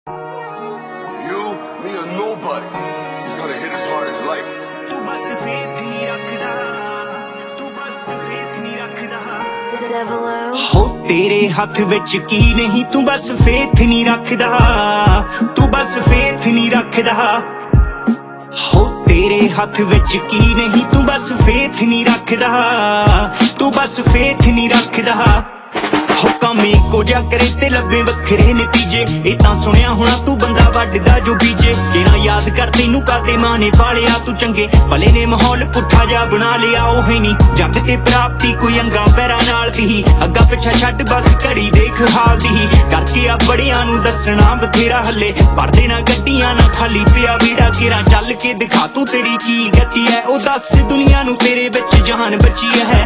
You, me or nobody is gonna hit as hard as life. तू बस faith नहीं रखदा, तू बस faith नहीं रखदा। हो तेरे हाथ विच की नहीं, तू बस faith नहीं रखदा, तू बस faith नहीं रखदा। हो तेरे हाथ विच की नहीं, तू बस faith नहीं रखदा, तू बस faith नहीं रखदा। हो काम इको जा करे ते लब्बे वखरे नतीजे, ए तां सुनिया होना तू बंदा वड्डदा जो बीजे। केना याद कर तैनू काते मां ने पालिया, तू चंगे भले ने माहौल पुट्ठा जा बना लिया। ओह नहीं जग ते प्राप्ति कोई अंगा पैरां नाल दी, अग्गा पिछा छड्ड बस घड़ी देख हाल दी। करके आ बड़ियां नू दसना बथेरा हले, पर देना गड्डियां ना खाली पिया बीड़ा केरा। चल के दिखा तू तेरी की गति है, ओ दस दुनिया नू तेरे विच जान बची है।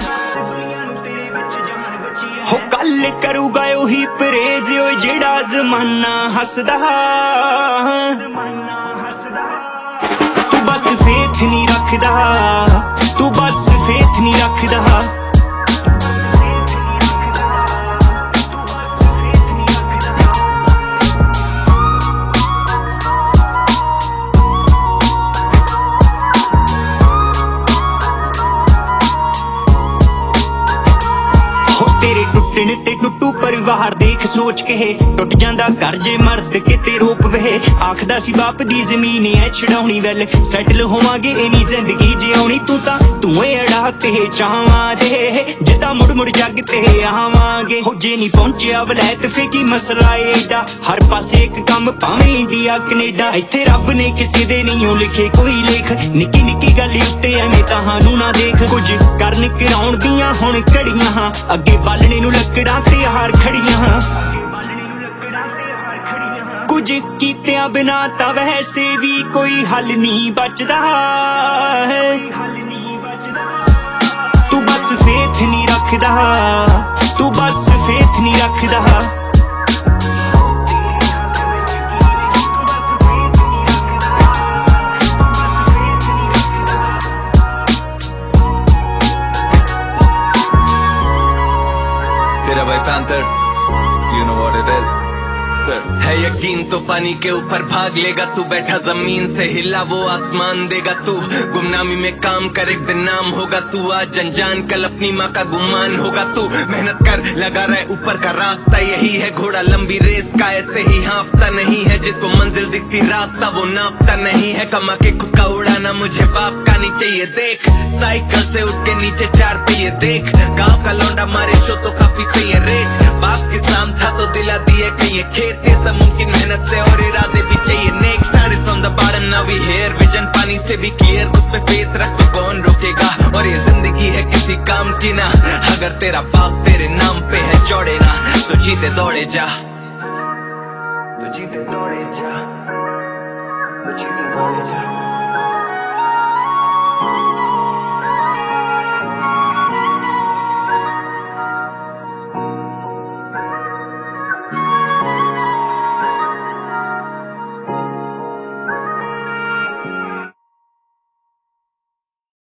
हो कल करूगा ओही परहेज ओ जेड़ा जमाना हसदा। तू बस फेथ नहीं रखदा, तू बस फेथ नहीं रखदा। तेरे टुटण ते टुटू परिवार देख सोच के टुट जांदा घर जे मर्द किते रोक वे। आखदा सी बाप दी जमीन ऐ छड़ाउणी वैल, सैटल होवांगे इनी जिंदगी जिउणी। तू तां तूं अड़ा ते चावां दे, जिद्दां मुड़ मुड़ जग ते आवांगे। हो जे नहीं पहुंचिया वलैत फे की मसला एडा, हर पासे एक कम भावें इंडिया कनेडा। इत्थे रब ने किसे दे नहीं लिखे कोई लेख, निक्की निक्की गल उत्ते एवें तहानू ना देख। कुछ करन कराउण दियां हुण घड़ियां, अगे बालने नू लकड़ां ते हार खड़ियां। कुछ कीतियां बिना तां वैसे भी कोई हल नहीं बचदा है। तू बस फेथ नहीं रखदा, तू बस फेथ नहीं रखदा। तेरा भाई panther, you know what it is, sir। है यकीन तो पानी के ऊपर भाग लेगा तू, बैठा जमीन से हिला वो आसमान देगा तू। गुमनामी में काम कर एक दिन नाम होगा तू, आज अनजान कल अपनी माँ का गुमान होगा तू। मेहनत कर लगा रहे ऊपर का रास्ता यही है, घोड़ा लंबी रेस का ऐसे ही हाफता नहीं है। जिसको मंजिल दिखती रास्ता वो नापता नहीं है, कमा के खुद का उड़ाना मुझे बाप का नहीं चाहिए। देख साइकिल से उठ के नीचे चार पहिए देख, गाँव का लौंडा मारे शो तो काफी सही है रेट। बाप किसान था तो दिला दिए कहीं खेत, ये सब मुमकिन मेहनत से और इरादे भी चाहिए नेक। Started from the bottom now we here, vision पानी से भी क्लियर, खुद पे फेथ रख तो कौन रोकेगा। और ये जिंदगी है किसी काम की ना, अगर तेरा बाप तेरे नाम पे है चौड़ेगा तो जीते दौड़े जा, तो जीते दौड़े जा, तो जीते दौड़े जा।